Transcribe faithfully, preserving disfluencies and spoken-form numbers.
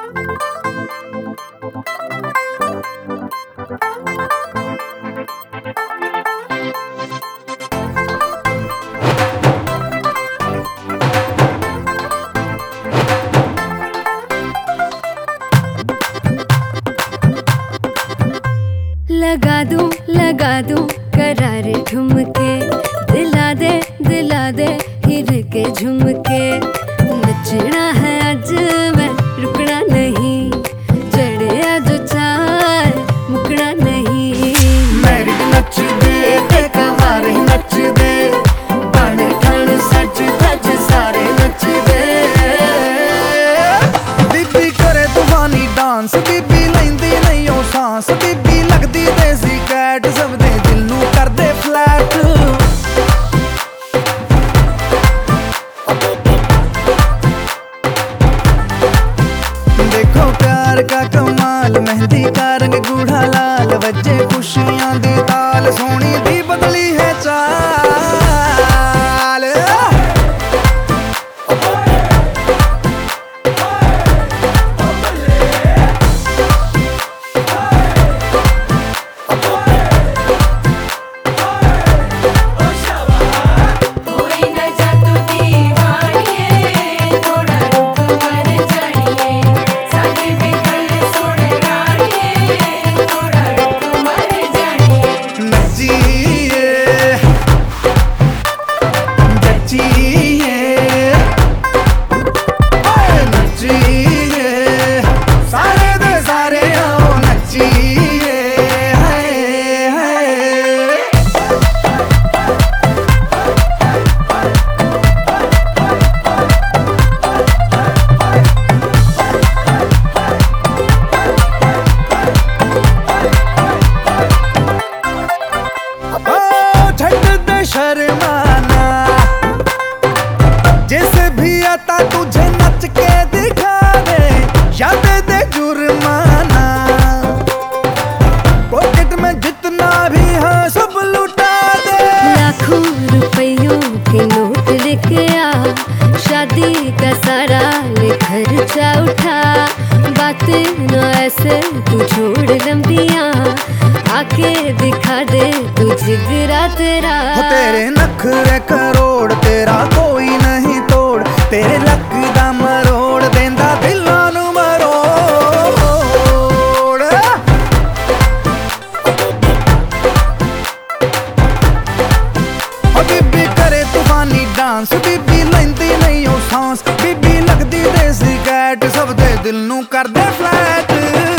लगा दूं लगा दूं करारे ठुमके, दिला दे दिला दे हिर के झुमके। नचना है आज मैं रुकना नहीं, चढ़े आज चाल मुकना नहीं। मेरी नच दे ते कवारे नच दे, बन ठन सच धज सारे नच दे। बीबी करे तूफानी डांस, बीबी लैंदी नहीं ओ सांस, बीबी लगदी देसी कैट, सब दे दिल नू कर दे फ्लैट। देखो प्यार का कमाल, मेहंदी का रंग गूढ़ा लाल, बजे खुशियां दी ताल, सोनी दी बदली है चाल। शर्माना जैसे भी आता तुझे नच के दिखा दे, याद दे जुर्माना। पॉकेट में जितना भी है सब लुटा दे। लाखों रुपयों के नोट लेके आ, शादी का सारा ले खर्चा उठा। बातें न ऐसे तू छोड़ लंबियां, आके दिखा दे तू जिगरा तेरा। हो तेरे नखरे करोड़, तेरा कोई नहीं तोड़, तेरे लक दा मरोड़, देंदा दिलां नू मरोड़। हो बीबी करे तूफानी डांस, बीबी लैंदी नहीं ओ सांस, बीबी लगदी देसी कैट, सब दे दिल नू कर दे फ्लैट।